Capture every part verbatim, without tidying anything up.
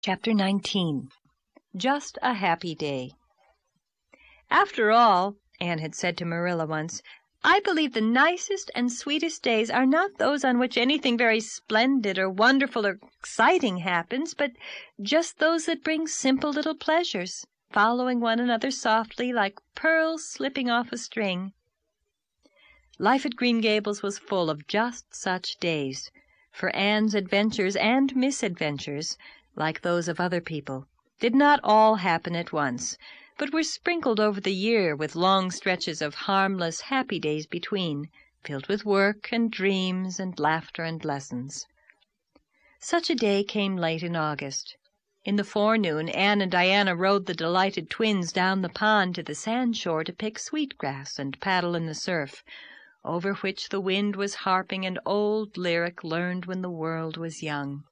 Chapter nineteen. Just a Happy Day. "After all," Anne had said to Marilla once, "I believe the nicest and sweetest days are not those on which anything very splendid or wonderful or exciting happens, but just those that bring simple little pleasures, following one another softly like pearls slipping off a string." Life at Green Gables was full of just such days, for Anne's adventures and misadventures, like those of other people, did not all happen at once, but were sprinkled over the year with long stretches of harmless, happy days between, filled with work and dreams and laughter and lessons. Such a day came late in August. In the forenoon, Anne and Diana rowed the delighted twins down the pond to the sandshore to pick sweetgrass and paddle in the surf, over which the wind was harping an old lyric learned when the world was young.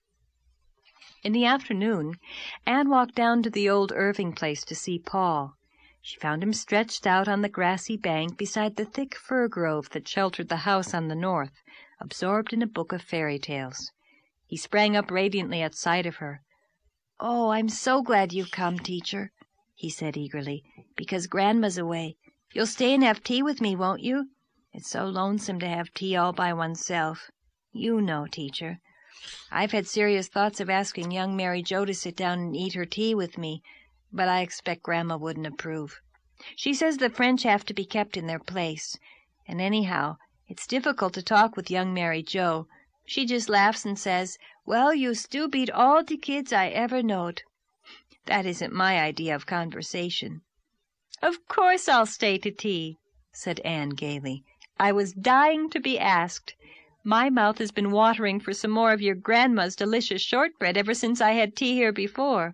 In the afternoon, Anne walked down to the old Irving place to see Paul. She found him stretched out on the grassy bank beside the thick fir grove that sheltered the house on the north, absorbed in a book of fairy tales. He sprang up radiantly at sight of her. "Oh, I'm so glad you've come, teacher," he said eagerly, "because Grandma's away. You'll stay and have tea with me, won't you? It's so lonesome to have tea all by oneself. You know, teacher. I've had serious thoughts of asking young Mary Joe to sit down and eat her tea with me, but I expect Grandma wouldn't approve. She says the French have to be kept in their place, and anyhow, it's difficult to talk with young Mary Joe. She just laughs and says, 'Well, you still beat all de kids I ever knowed.' That isn't my idea of conversation." "Of course I'll stay to tea," said Anne gaily. "I was dying to be asked. My mouth has been watering for some more of your grandma's delicious shortbread ever since I had tea here before."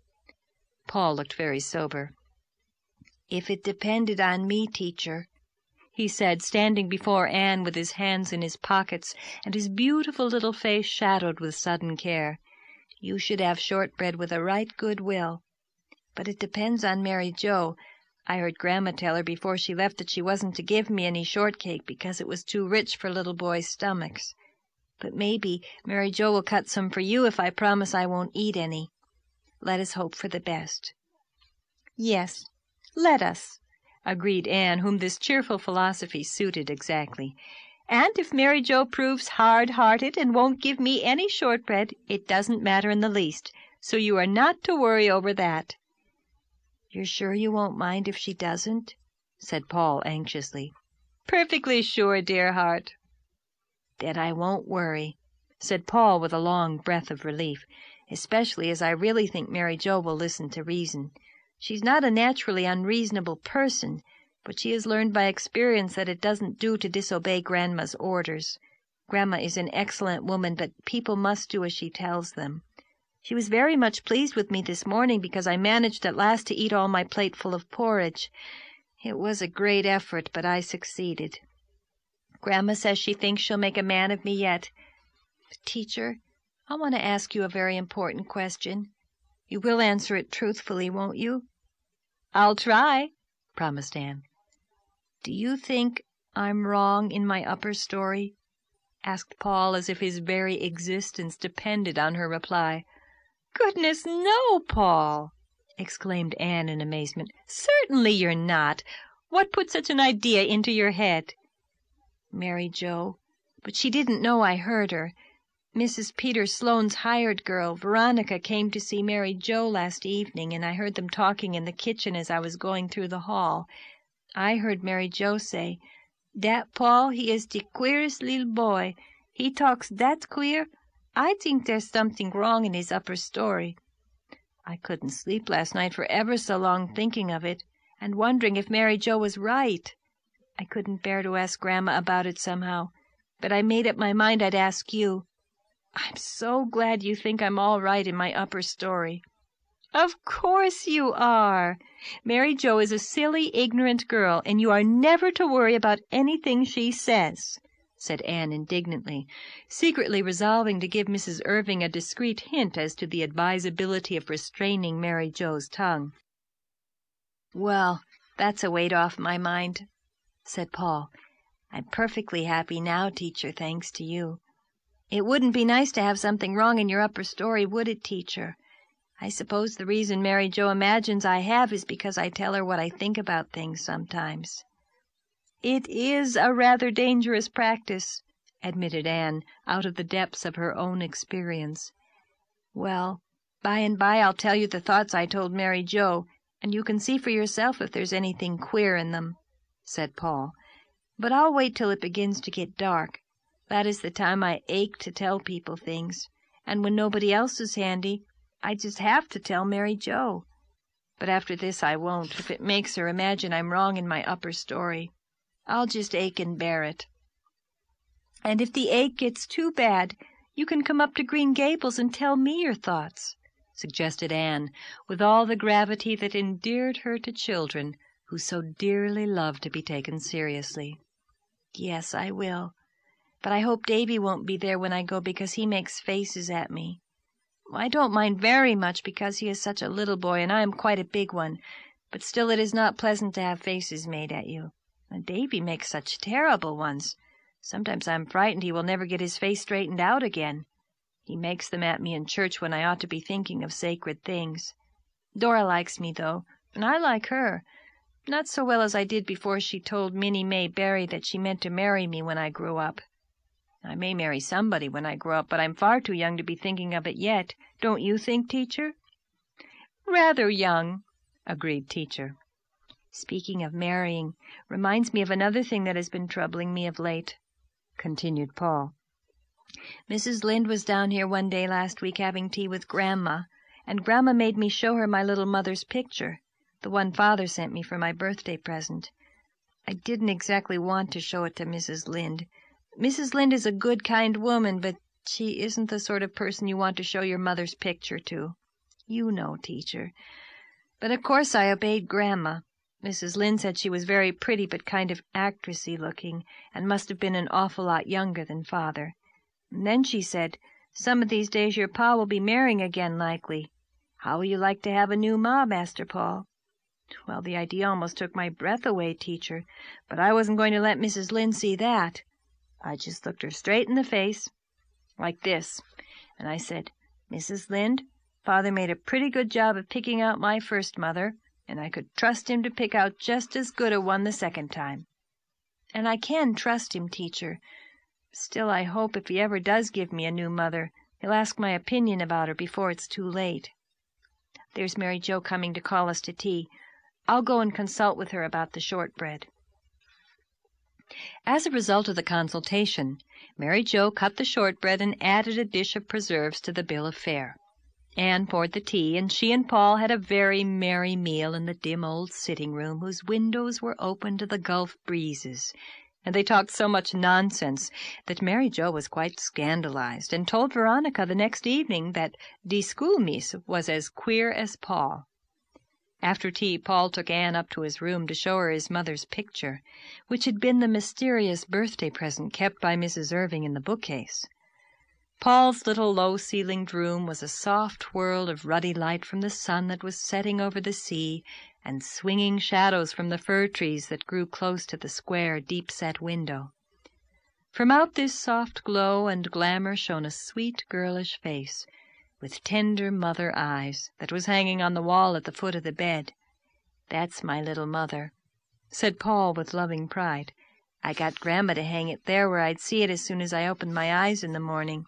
Paul looked very sober. "If it depended on me, teacher," he said, standing before Anne with his hands in his pockets and his beautiful little face shadowed with sudden care, "you should have shortbread with a right good will. But it depends on Mary Joe. I heard Grandma tell her before she left that she wasn't to give me any shortcake because it was too rich for little boys' stomachs. But maybe Mary Joe will cut some for you if I promise I won't eat any. Let us hope for the best." "Yes, let us," agreed Anne, whom this cheerful philosophy suited exactly. "And if Mary Joe proves hard-hearted and won't give me any shortbread, it doesn't matter in the least, so you are not to worry over that." "You're sure you won't mind if she doesn't?" said Paul anxiously. "Perfectly sure, dear heart." "Then I won't worry," said Paul with a long breath of relief, "especially as I really think Mary Joe will listen to reason. She's not a naturally unreasonable person, but she has learned by experience that it doesn't do to disobey Grandma's orders. Grandma is an excellent woman, but people must do as she tells them. She was very much pleased with me this morning because I managed at last to eat all my plateful of porridge. It was a great effort, but I succeeded. Grandma says she thinks she'll make a man of me yet. But, teacher, I want to ask you a very important question. You will answer it truthfully, won't you?" "I'll try," promised Anne. "Do you think I'm wrong in my upper story?" asked Paul, as if his very existence depended on her reply. "Goodness, no, Paul!" exclaimed Anne in amazement. "Certainly you're not. What put such an idea into your head?" "Mary Joe. But she didn't know I heard her. Missus Peter Sloane's hired girl, Veronica, came to see Mary Joe last evening, and I heard them talking in the kitchen as I was going through the hall. I heard Mary Joe say, 'Dat Paul, he is de queerest little boy. He talks dat queer. I think there's something wrong in his upper story.' I couldn't sleep last night for ever so long thinking of it, and wondering if Mary Joe was right. I couldn't bear to ask Grandma about it somehow, but I made up my mind I'd ask you. I'm so glad you think I'm all right in my upper story." "Of course you are. Mary Joe is a silly, ignorant girl, and you are never to worry about anything she says," said Anne indignantly, secretly resolving to give Missus Irving a discreet hint as to the advisability of restraining Mary Joe's tongue. "Well, that's a weight off my mind," said Paul. "I'm perfectly happy now, teacher, thanks to you. It wouldn't be nice to have something wrong in your upper story, would it, teacher? I suppose the reason Mary Jo imagines I have is because I tell her what I think about things sometimes." "It is a rather dangerous practice," admitted Anne, out of the depths of her own experience. "Well, by and by I'll tell you the thoughts I told Mary Jo, and you can see for yourself if there's anything queer in them," said Paul. "But I'll wait till it begins to get dark. That is the time I ache to tell people things, and when nobody else is handy, I just have to tell Mary Jo. But after this I won't, if it makes her imagine I'm wrong in my upper story. I'll just ache and bear it. And if the ache gets too bad, you can come up to Green Gables and tell me your thoughts," suggested Anne, with all the gravity that endeared her to children who so dearly love to be taken seriously. "Yes, I will. But I hope Davy won't be there when I go, because he makes faces at me. I don't mind very much because he is such a little boy and I am quite a big one, but still it is not pleasant to have faces made at you. And Davy makes such terrible ones. Sometimes I'm frightened he will never get his face straightened out again. He makes them at me in church when I ought to be thinking of sacred things. Dora likes me, though, and I like her. Not so well as I did before she told Minnie May Barry that she meant to marry me when I grew up. I may marry somebody when I grow up, but I'm far too young to be thinking of it yet. Don't you think, Teacher?" "Rather young," agreed Teacher. "Speaking of marrying reminds me of another thing that has been troubling me of late," continued Paul. "Missus Lynde was down here one day last week having tea with Grandma, and Grandma made me show her my little mother's picture, the one Father sent me for my birthday present. I didn't exactly want to show it to Missus Lynde. Missus Lynde is a good, kind woman, but she isn't the sort of person you want to show your mother's picture to. You know, Teacher. But of course I obeyed Grandma. Missus Lynde said she was very pretty but kind of actressy looking, and must have been an awful lot younger than Father. And then she said, 'Some of these days your Pa will be marrying again likely. How will you like to have a new ma, Master Paul?' Well, the idea almost took my breath away, Teacher, but I wasn't going to let Missus Lynde see that. I just looked her straight in the face, like this, and I said, 'Missus Lynde, Father made a pretty good job of picking out my first mother, and I could trust him to pick out just as good a one the second time.' And I can trust him, Teacher. Still, I hope if he ever does give me a new mother, he'll ask my opinion about her before it's too late. There's Mary Jo coming to call us to tea. I'll go and consult with her about the shortbread." As a result of the consultation, Mary Jo cut the shortbread and added a dish of preserves to the bill of fare. Anne poured the tea, and she and Paul had a very merry meal in the dim old sitting-room whose windows were open to the Gulf breezes, and they talked so much nonsense that Mary Jo was quite scandalized and told Veronica the next evening that "de schoolmees was as queer as Paul." After tea, Paul took Anne up to his room to show her his mother's picture, which had been the mysterious birthday present kept by Missus Irving in the bookcase. Paul's little low-ceilinged room was a soft world of ruddy light from the sun that was setting over the sea, and swinging shadows from the fir trees that grew close to the square, deep-set window. From out this soft glow and glamour shone a sweet, girlish face, with tender mother eyes, that was hanging on the wall at the foot of the bed. "That's my little mother," said Paul with loving pride. "I got Grandma to hang it there where I'd see it as soon as I opened my eyes in the morning.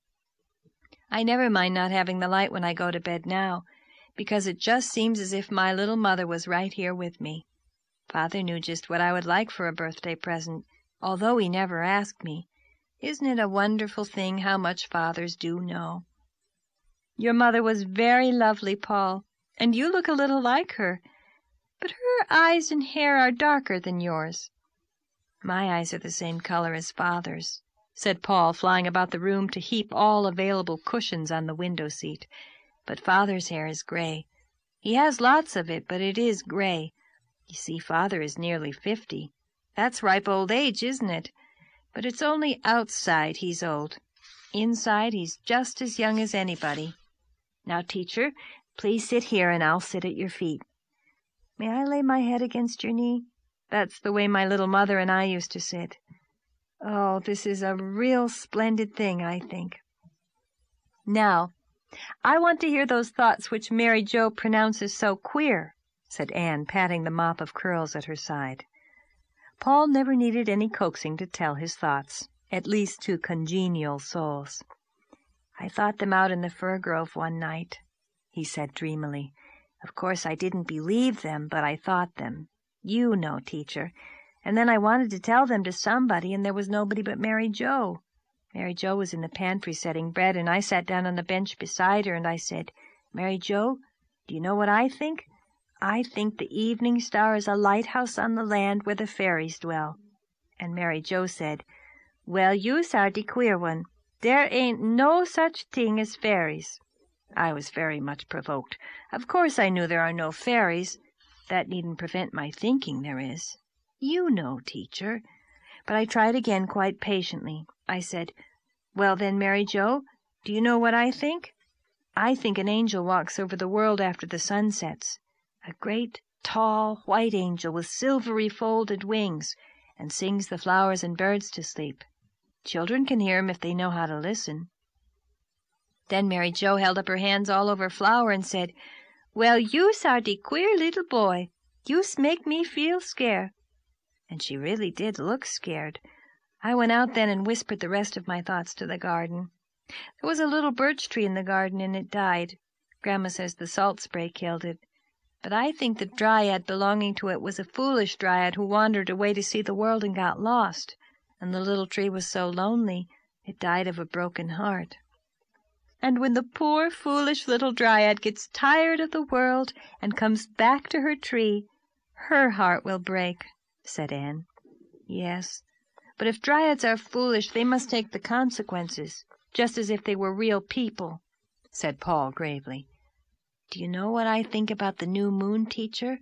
I never mind not having the light when I go to bed now, because it just seems as if my little mother was right here with me. Father knew just what I would like for a birthday present, although he never asked me. Isn't it a wonderful thing how much fathers do know?" "Your mother was very lovely, Paul, and you look a little like her, but her eyes and hair are darker than yours." "My eyes are the same color as Father's," said Paul, flying about the room to heap all available cushions on the window-seat. "But Father's hair is gray. He has lots of it, but it is gray. You see, Father is nearly fifty. That's ripe old age, isn't it? But it's only outside he's old. Inside he's just as young as anybody. Now, Teacher, please sit here, and I'll sit at your feet. May I lay my head against your knee? That's the way my little mother and I used to sit. Oh, this is a real splendid thing, I think. Now, I want to hear those thoughts which Mary Jo pronounces so queer," said Anne, patting the mop of curls at her side. Paul never needed any coaxing to tell his thoughts, at least to congenial souls. "I thought them out in the fir grove one night," he said dreamily. "Of course I didn't believe them, but I thought them. You know, teacher. And then I wanted to tell them to somebody, and there was nobody but Mary Jo. Mary Jo was in the pantry setting bread, and I sat down on the bench beside her, and I said, 'Mary Jo, do you know what I think? I think the evening star is a lighthouse on the land where the fairies dwell.' And Mary Jo said, 'Well, you's are de queer one. There ain't no such thing as fairies.' I was very much provoked. Of course I knew there are no fairies. That needn't prevent my thinking there is. You know, teacher. But I tried again quite patiently. I said, 'Well then, Mary Jo, do you know what I think? I think an angel walks over the world after the sun sets. A great, tall, white angel with silvery folded wings, and sings the flowers and birds to sleep. Children can hear him if they know how to listen.' Then Mary Jo held up her hands all over Flower and said, 'Well, you's are de queer little boy. You's make me feel scare.' And she really did look scared. I went out then and whispered the rest of my thoughts to the garden. There was a little birch tree in the garden, and it died. Grandma says the salt spray killed it. But I think the dryad belonging to it was a foolish dryad who wandered away to see the world and got lost, and the little tree was so lonely it died of a broken heart. And when the poor, foolish little dryad gets tired of the world and comes back to her tree, her heart will break," said Anne. "Yes, but if dryads are foolish, they must take the consequences, just as if they were real people," said Paul gravely. "Do you know what I think about the new moon, teacher?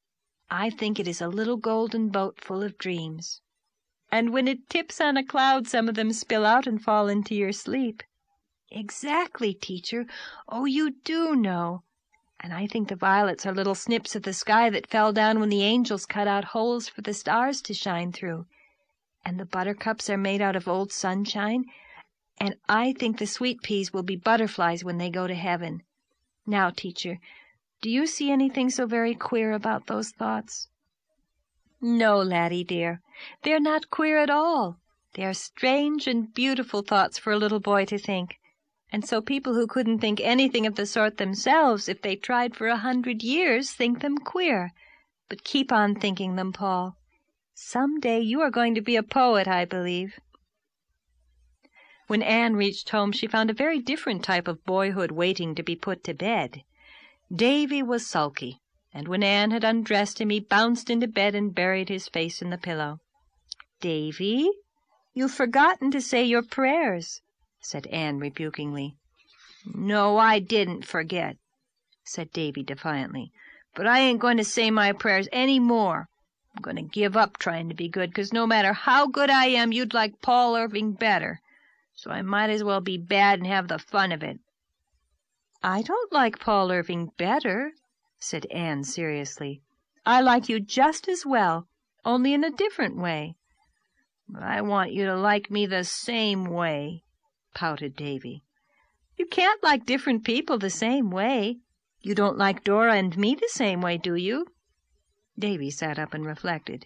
I think it is a little golden boat full of dreams. And when it tips on a cloud, some of them spill out and fall into your sleep." "Exactly, teacher. Oh, you do know. And I think the violets are little snips of the sky that fell down when the angels cut out holes for the stars to shine through. And the buttercups are made out of old sunshine. And I think the sweet peas will be butterflies when they go to heaven. Now, teacher, do you see anything so very queer about those thoughts?" "No, laddie dear, they're not queer at all. They are strange and beautiful thoughts for a little boy to think. And so people who couldn't think anything of the sort themselves, if they tried for a hundred years, think them queer. But keep on thinking them, Paul. Some day you are going to be a poet, I believe." When Anne reached home, she found a very different type of boyhood waiting to be put to bed. Davy was sulky, and when Anne had undressed him, he bounced into bed and buried his face in the pillow. "Davy, you've forgotten to say your prayers," said Anne rebukingly. "No, I didn't forget," said Davy defiantly. "But I ain't going to say my prayers any more. I'm going to give up trying to be good, because no matter how good I am, you'd like Paul Irving better. So I might as well be bad and have the fun of it." "I don't like Paul Irving better," said Anne seriously. "I like you just as well, only in a different way." "But I want you to like me the same way," pouted Davy. "You can't like different people the same way. You don't like Dora and me the same way, do you?" Davy sat up and reflected.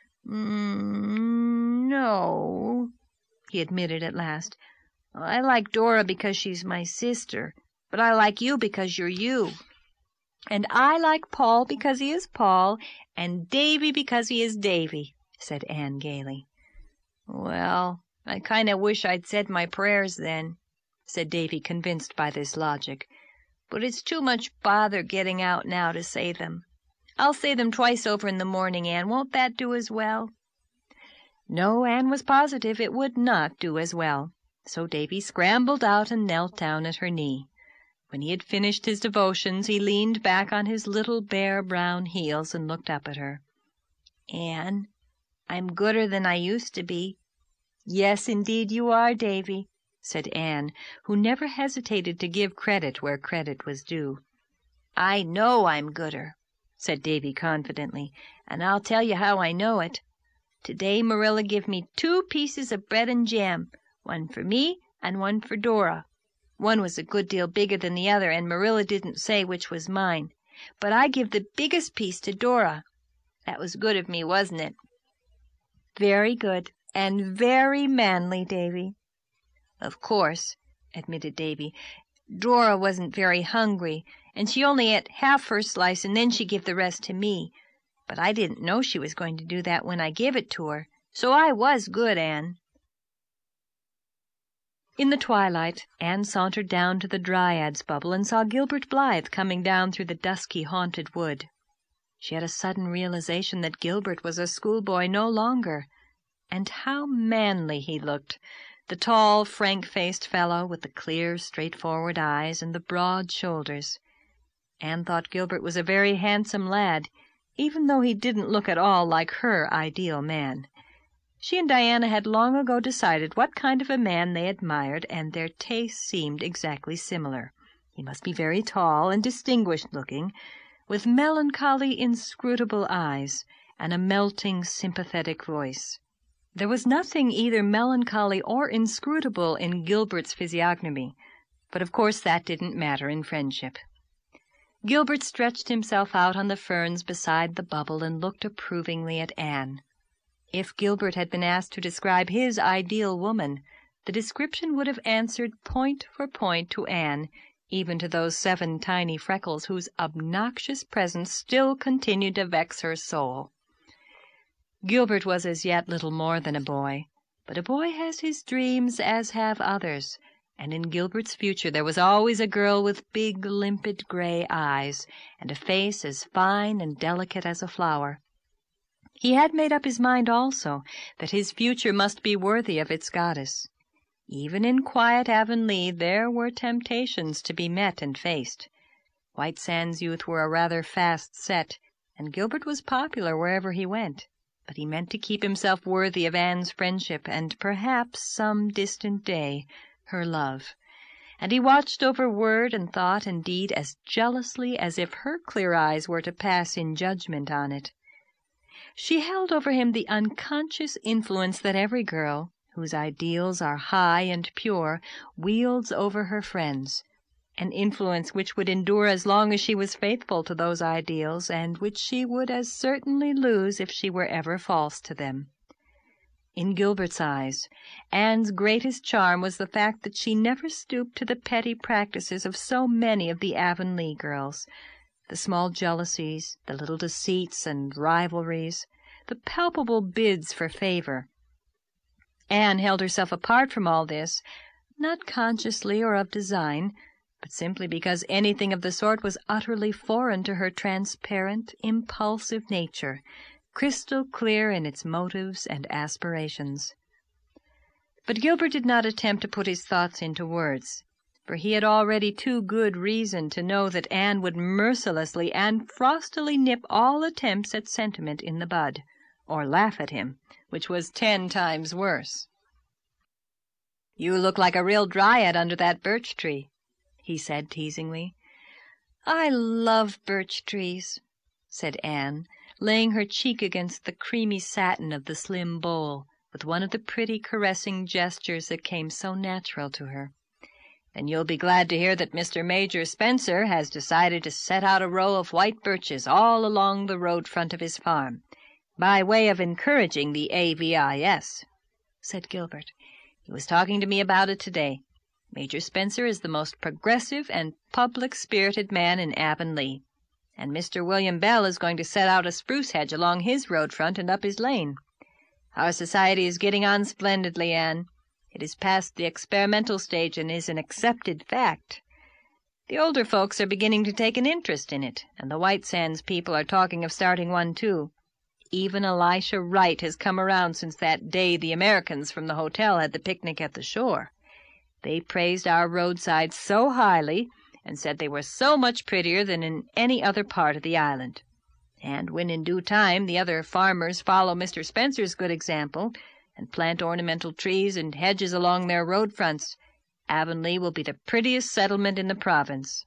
Mm, no, he admitted at last. "I like Dora because she's my sister, but I like you because you're you. And I like Paul because he is Paul, and Davy because he is Davy," said Anne gaily. "Well, I kind of wish I'd said my prayers then," said Davy, convinced by this logic. "But it's too much bother getting out now to say them. I'll say them twice over in the morning, Anne. Won't that do as well?" No, Anne was positive it would not do as well. So Davy scrambled out and knelt down at her knee. When he had finished his devotions, he leaned back on his little bare brown heels and looked up at her. "Anne, I'm gooder than I used to be." "Yes, indeed you are, Davy," said Anne, who never hesitated to give credit where credit was due. "I know I'm gooder," said Davy confidently, "and I'll tell you how I know it. Today Marilla give me two pieces of bread and jam, one for me and one for Dora. One was a good deal bigger than the other, and Marilla didn't say which was mine. But I give the biggest piece to Dora. That was good of me, wasn't it?" "Very good, and very manly, Davy." "Of course," admitted Davy, "Dora wasn't very hungry, and she only ate half her slice, and then she give the rest to me. But I didn't know she was going to do that when I give it to her. So I was good, Anne." In the twilight, Anne sauntered down to the Dryad's Bubble and saw Gilbert Blythe coming down through the dusky, haunted wood. She had a sudden realization that Gilbert was a schoolboy no longer. And how manly he looked, the tall, frank-faced fellow with the clear, straightforward eyes and the broad shoulders. Anne thought Gilbert was a very handsome lad, even though he didn't look at all like her ideal man. She and Diana had long ago decided what kind of a man they admired, and their tastes seemed exactly similar. He must be very tall and distinguished-looking, with melancholy, inscrutable eyes and a melting, sympathetic voice. There was nothing either melancholy or inscrutable in Gilbert's physiognomy, but of course that didn't matter in friendship. Gilbert stretched himself out on the ferns beside the bubble and looked approvingly at Anne. If Gilbert had been asked to describe his ideal woman, the description would have answered point for point to Anne, even to those seven tiny freckles whose obnoxious presence still continued to vex her soul. Gilbert was as yet little more than a boy, but a boy has his dreams as have others, and in Gilbert's future there was always a girl with big, limpid gray eyes, and a face as fine and delicate as a flower. He had made up his mind also that his future must be worthy of its goddess. Even in quiet Avonlea there were temptations to be met and faced. White Sands youth were a rather fast set, and Gilbert was popular wherever he went. But he meant to keep himself worthy of Anne's friendship and perhaps some distant day her love. And he watched over word and thought and deed as jealously as if her clear eyes were to pass in judgment on it. She held over him the unconscious influence that every girl, whose ideals are high and pure, wields over her friends, an influence which would endure as long as she was faithful to those ideals, and which she would as certainly lose if she were ever false to them. In Gilbert's eyes, Anne's greatest charm was the fact that she never stooped to the petty practices of so many of the Avonlea girls, the small jealousies, the little deceits and rivalries, the palpable bids for favor. Anne held herself apart from all this, not consciously or of design, but simply because anything of the sort was utterly foreign to her transparent, impulsive nature, crystal clear in its motives and aspirations. But Gilbert did not attempt to put his thoughts into words, for he had already too good reason to know that Anne would mercilessly and frostily nip all attempts at sentiment in the bud, or laugh at him, which was ten times worse. "You look like a real dryad under that birch tree," he said teasingly. "I love birch trees," said Anne, laying her cheek against the creamy satin of the slim bole, with one of the pretty caressing gestures that came so natural to her. "Then you'll be glad to hear that Mister Major Spencer has decided to set out a row of white birches all along the road front of his farm, by way of encouraging the A V I S, said Gilbert. "He was talking to me about it today. Major Spencer is the most progressive and public-spirited man in Avonlea, and Mister William Bell is going to set out a spruce hedge along his road front and up his lane. Our society is getting on splendidly, Anne. It is past the experimental stage and is an accepted fact. The older folks are beginning to take an interest in it, and the White Sands people are talking of starting one too. Even Elisha Wright has come around since that day the Americans from the hotel had the picnic at the shore. They praised our roadsides so highly and said they were so much prettier than in any other part of the island. And when in due time the other farmers follow Mister Spencer's good example and plant ornamental trees and hedges along their road fronts, Avonlea will be the prettiest settlement in the province."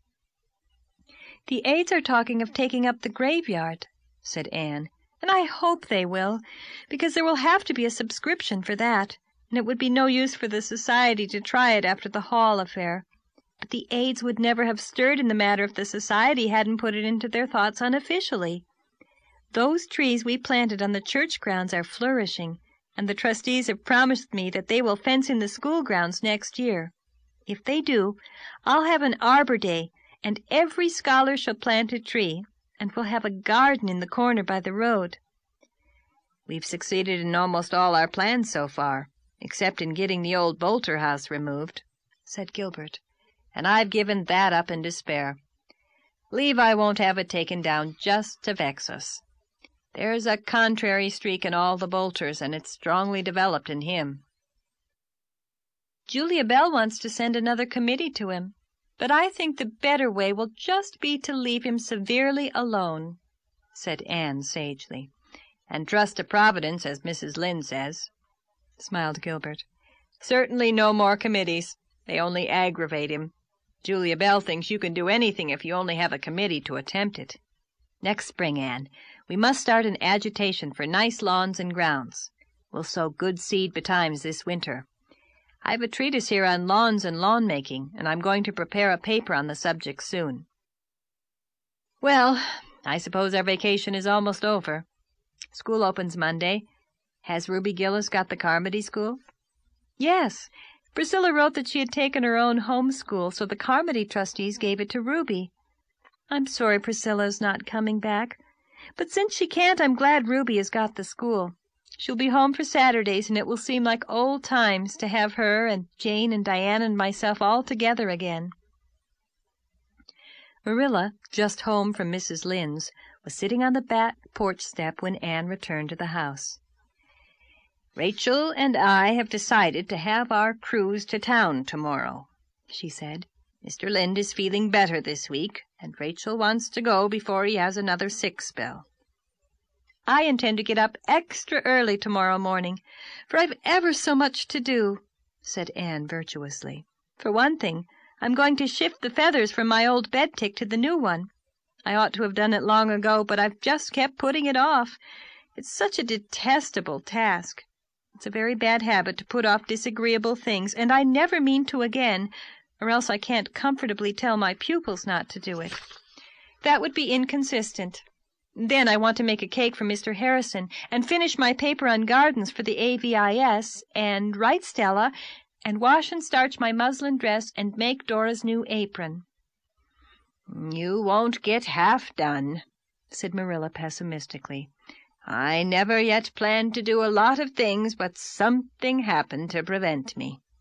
"The Aids are talking of taking up the graveyard," said Anne, "and I hope they will, because there will have to be a subscription for that. and it would be no use for the society to try it after the Hall affair. But the aides would never have stirred in the matter if the society hadn't put it into their thoughts unofficially. Those trees we planted on the church grounds are flourishing, and the trustees have promised me that they will fence in the school grounds next year. If they do, I'll have an Arbor Day, and every scholar shall plant a tree, and we'll have a garden in the corner by the road. We've succeeded in almost all our plans so far, except in getting the old Bolter house removed," said Gilbert, "and I've given that up in despair. Levi won't have it taken down just to vex us. There's a contrary streak in all the Bolters, and it's strongly developed in him." "Julia Bell wants to send another committee to him, but I think the better way will just be to leave him severely alone," said Anne sagely. "And trust to Providence, as Missus Lynde says," smiled Gilbert. "Certainly no more committees. They only aggravate him. Julia Bell thinks you can do anything if you only have a committee to attempt it. Next spring, Anne, we must start an agitation for nice lawns and grounds. We'll sow good seed betimes this winter. I've a treatise here on lawns and lawn-making, and I'm going to prepare a paper on the subject soon. Well, I suppose our vacation is almost over. School opens Monday. Has Ruby Gillis got the Carmody school?" "Yes. Priscilla wrote that she had taken her own home school, so the Carmody trustees gave it to Ruby. I'm sorry Priscilla's not coming back, but since she can't, I'm glad Ruby has got the school. She'll be home for Saturdays, and it will seem like old times to have her and Jane and Diana and myself all together again." Marilla, just home from Missus Lynde's, was sitting on the back porch step when Anne returned to the house. "Rachel and I have decided to have our cruise to town tomorrow," she said. "Mister Lynde is feeling better this week, and Rachel wants to go before he has another sick spell." "I intend to get up extra early tomorrow morning, for I've ever so much to do," said Anne virtuously. "For one thing, I'm going to shift the feathers from my old bed tick to the new one. I ought to have done it long ago, but I've just kept putting it off. It's such a detestable task. It's a very bad habit to put off disagreeable things, and I never mean to again, or else I can't comfortably tell my pupils not to do it. That would be inconsistent. Then I want to make a cake for Mister Harrison, and finish my paper on gardens for the A V I S, and write Stella, and wash and starch my muslin dress, and make Dora's new apron." "You won't get half done," said Marilla pessimistically. "I never yet planned to do a lot of things, but something happened to prevent me."